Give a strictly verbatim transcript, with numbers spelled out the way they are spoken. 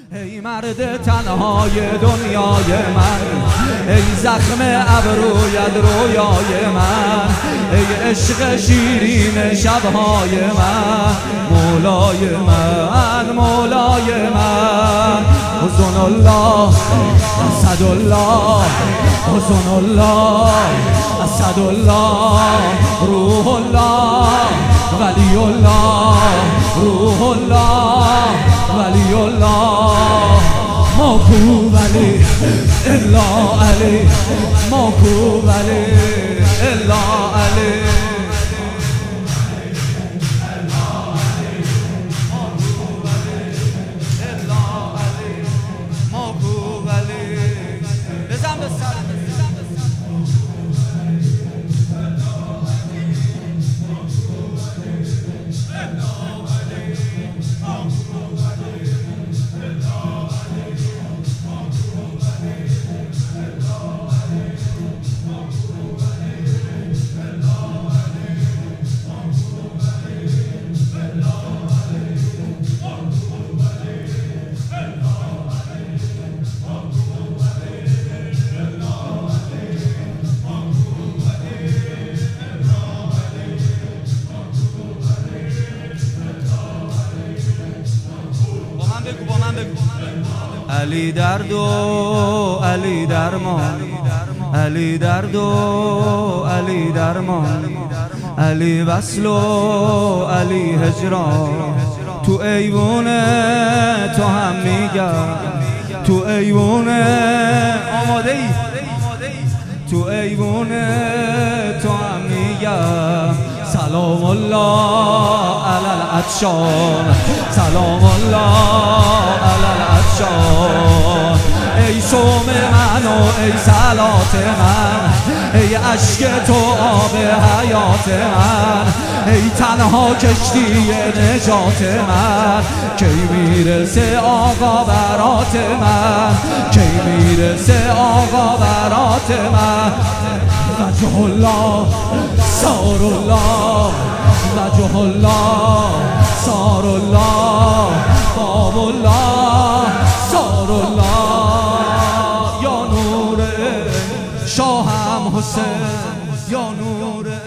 ای مرد تنهای دنیای من، ای زخم ابرویت رویای من، ای عشق شیرین شبهای من، مولای من مولای من. حسن الله اسد الله، حسن الله اسد الله، روح الله ولی الله، روح الله ولی الله. ماکو ولی الا علی، ماکو ولی الا علی. علی درد و علی درمان، علی درد و علی درمان، علی وصل و علی هجران. تو ایوونه تو هم میگم، تو ایوونه آماده ای، تو ایوونه تو هم میگم سلام الله علی العطشان، سلام الله علی العطشان. ای صوم من و ای صلات من، ای عشق تو آب حیات من، ای تنها کشتی نجات من. کی میرسه آقا برات من، کی میرسه آقا برات من. وجه الله سار الله، وجه الله سار الله، باب الله سار الله. یا نور شاهم حسین، یا نور